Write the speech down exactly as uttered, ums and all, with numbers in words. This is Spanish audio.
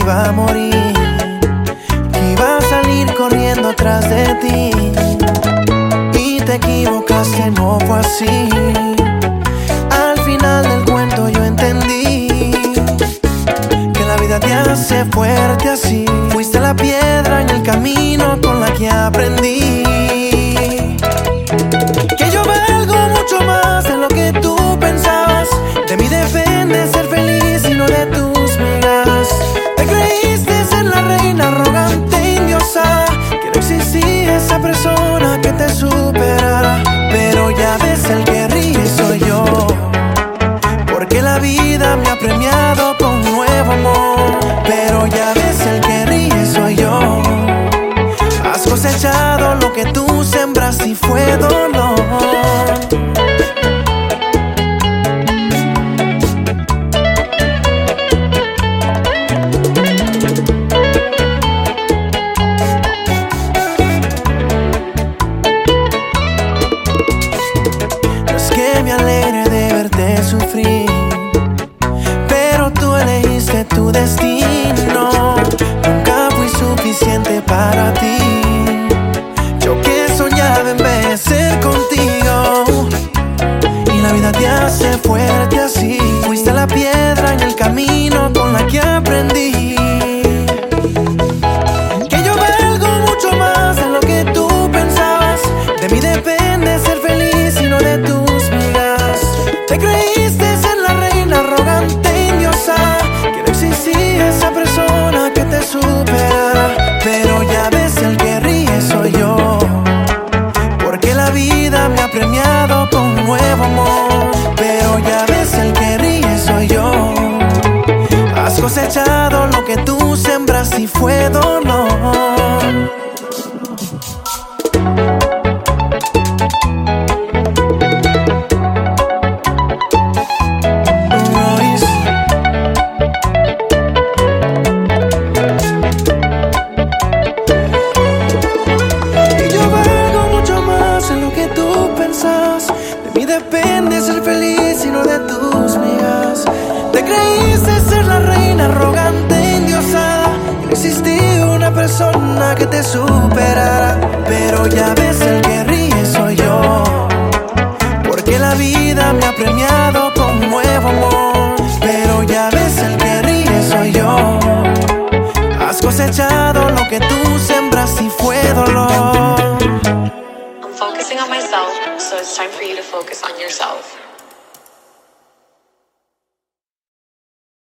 iba a morir, que iba a salir corriendo atrás de ti. Y te equivocaste, no fue así. Al final del cuento yo entendí que la vida te hace fuerte así. Fuiste la piedra en el camino con la que aprendí que yo valgo mucho más de lo que tú pensabas. De mí depende ser feliz y no de tus migas. Te creíste ser la reina arrogante e endiosada, que no existía esa persona que te superara. Pero ya ves, el que ríe soy yo, porque la vida me ha premiado con un nuevo amor. Pero ya ves, el que ríe soy yo. Has cosechado lo que tú sembraste y fue dolor. No es que me alegre de verte sufrir, pero tú elegiste tu destino. Nunca fui suficiente para ti. Yo que soñaba envejecer contigo, y la vida te hace fuerte así. Fuiste la piedra en el camino con la que aprendí que yo valgo mucho más de lo que tú pensabas. De mí depende ser feliz y no de tus migas. Te creíste ser la reina arrogante e endiosada, que no existía esa persona que te superara. Pero ya ves, el que ríe soy yo, porque la vida me ha premiado con un nuevo amor. Pero ya ves, el que ríe soy yo. Has cosechado lo que tú sembraste y fue dolor. De mí depende ser feliz y no de tus migas. Te creíste ser la reina arrogante e endiosada, que no existía una persona que te superara. Pero ya ves, el que ríe soy yo, porque la vida me ha premiado con un nuevo amor. Pero ya ves, el que ríe soy yo. Has cosechado lo que tú sembraste y fue dolor. Focusing on myself, so it's time for you to focus on yourself.